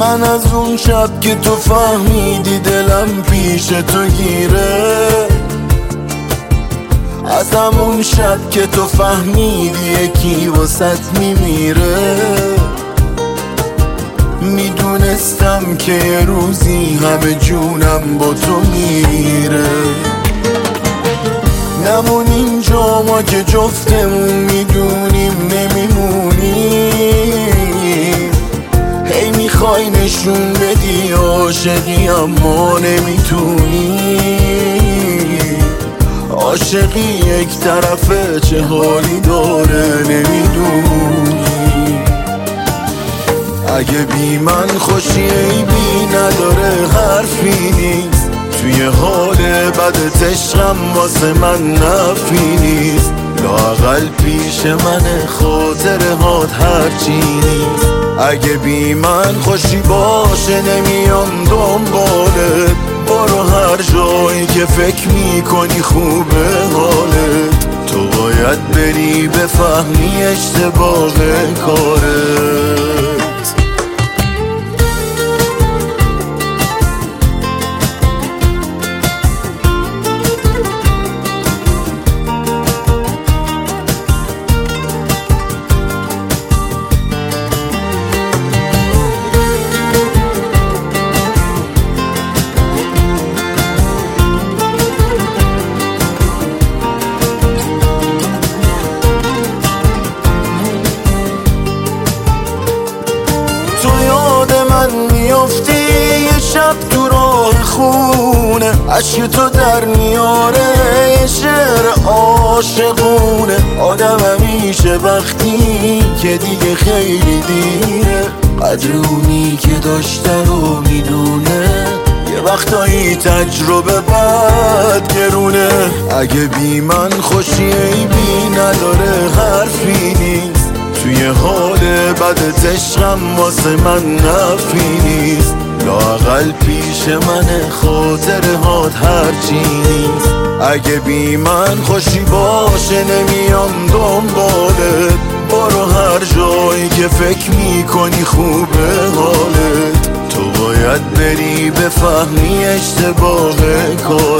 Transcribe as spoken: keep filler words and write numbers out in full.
من از اون شب که تو فهمیدی دلم پیش تو گیره، از همون شب که تو فهمیدی یکی واسط میمیره. میدونستم که یه روزی همه جونم با تو میره. نمون اینجا ما که جفتمون میدونیم نمیمونیم. هی میخوای نشون بدی عاشقی اما نمیتونی. عاشقی یک طرفه چه حالی داره نمیدونی. اگه بی من خوشی عیبی نداره حرفی نیست. توی حال بد عشقم واسه من نفی نیست. لااقل پیش من خاطره هات هرچی نیست. اگه بی من خوشی باشه نمیام دنبالت. برو هر جایی که فکر میکنی خوبه حالت. تو باید بری بفهمی اشتباه کارت. میافتی یه شب تو راه خونه، عشق تو در میاره یه شعر عاشقونه. آدم همیشه وقتی که دیگه خیلی دیره، قدر اونی که داشته رو میدونه. یه وقتایی تجربه بد گرونه. اگه بی من خوشی عیبی نداره حرفی نیست. توی حال بد عشقم واسه من نفی نیست. لااقل پیش من خاطره هات هرچی نیست. اگه بی من خوشی باشه نمیام دنبالت. برو هر جایی که فکر میکنی خوبه حالت. تو باید بری بفهمی اشتباه کار